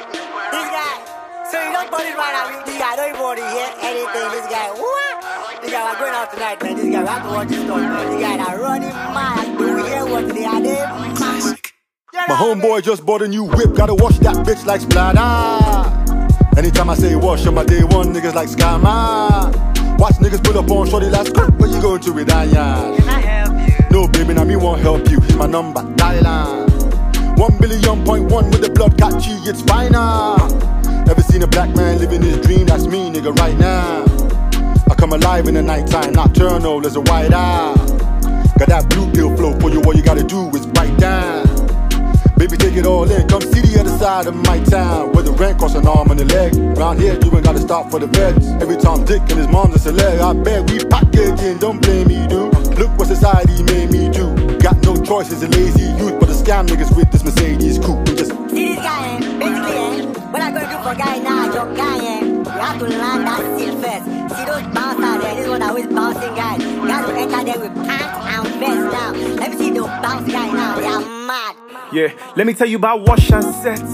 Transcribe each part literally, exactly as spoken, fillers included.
This guy, so you don't put it right now. This guy don't even want to hear anything. This guy, what? This guy, we're going out tonight, man. This guy, we have to watch this story, man. This guy, that running mad. Do we hear what they are doing? My homeboy just bought a new whip. Gotta wash that bitch like splatter. Anytime I say wash, on my day one, niggas like scammer. Watch niggas pull up on shorty like skirt. Where you going to with that, yeah? Can I help you? No, baby, now me won't help you. Here's my number, dial on. One billion point one with the blood catchy, it's finer. Never seen a black man living his dream, that's me, nigga, right now. I come alive in the nighttime, nocturnal as a white eye. Got that blue pill flow for you, all you gotta do is bite down. Baby, take it all in, come see the other side of my town, where the rent costs an arm and a leg. Round here, you ain't gotta stop for the vets. Every time Dick and his mom's a celeb, I bet we packaging, don't blame me, dude. Look what society made me do. Got no choice as a lazy youth, but the scam niggas with this Mercedes coupe and just see this guy, eh? Basically, eh? What I gonna do for guy now, your guy, eh? You have to land that seal first. See those bouncers there, this is what I always bouncing guys. Guys will enter there with pants and vest now. Let me see those bounce guys now, they are mad. Yeah, let me tell you about wash and sets.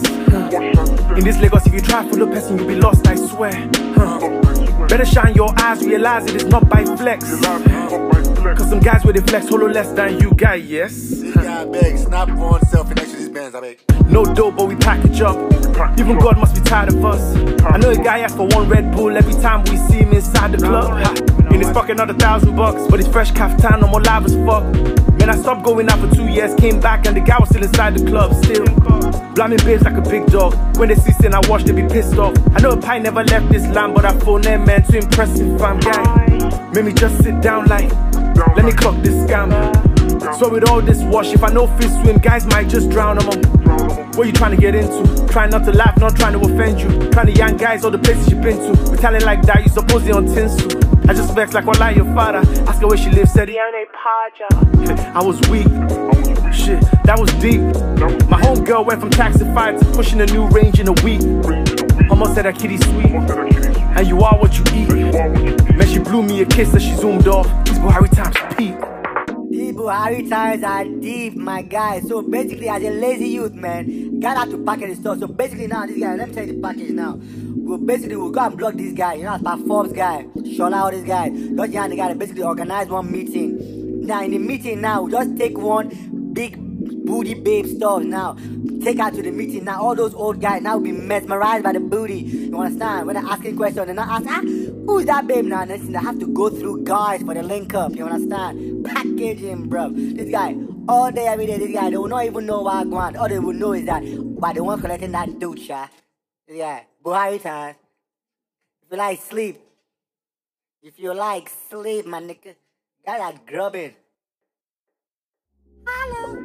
In this Lagos, if you try for the person, you'll be lost, I swear. Huh. Better shine your eyes, realize it is not by flex. Cause some guys with a flex hollow less than you guy, yes. This guy beg, snap on selfie next to these bands, I beg. No dope, but we package up. Even God must be tired of us. I know a guy asked for one Red Bull every time we see him inside the club. In his pocket, another thousand bucks, but his fresh kaftan, no more live as fuck. Man, I stopped going out for two years, came back and the guy was still inside the club, still blaming babes like a big dog. When they see sin I watch, they be pissed off. I know a pie never left this land, but I phone them, man, too impressive, fam, gang. Made me just sit down like, let me clock this scam. So with all this wash, if I know fish swim, guys might just drown them on. What you trying to get into? Trying not to laugh, not trying to offend you. Trying to young guys all the places you been to. With talent like that, you supposed on tinsel. I just vex like what like your father. Ask her where she lives, said I was weak. Shit, that was deep. My homegirl went from taxi five to pushing a new range in a week. Almost said that kitty sweet. And you are what you eat. Man, she blew me a kiss as she zoomed off. These Buhari times peak. These Buhari times are deep, my guy. So basically, as a lazy youth, man, got out to package the store. So basically now, this guy, let me tell you the package now. We'll basically, we'll go and block this guy, you know, as Forbes guy, Shola, all this guy. Just yeah, the guy that basically organize one meeting. Now, in the meeting now, we just take one big booty babe stuff now. Take her to the meeting now. All those old guys now will be mesmerized by the booty. You understand? When they're asking questions, they're not asking, ah, who's that babe now? Next thing, they have to go through guys for the link up. You understand? Packaging, bro. This guy, all day, every day, this guy, they will not even know what I want. All they will know is that, by the one collecting that dude, shot. This guy, Buhari times. If you like sleep, if you like sleep, my nigga, guys are grubbing. Hello.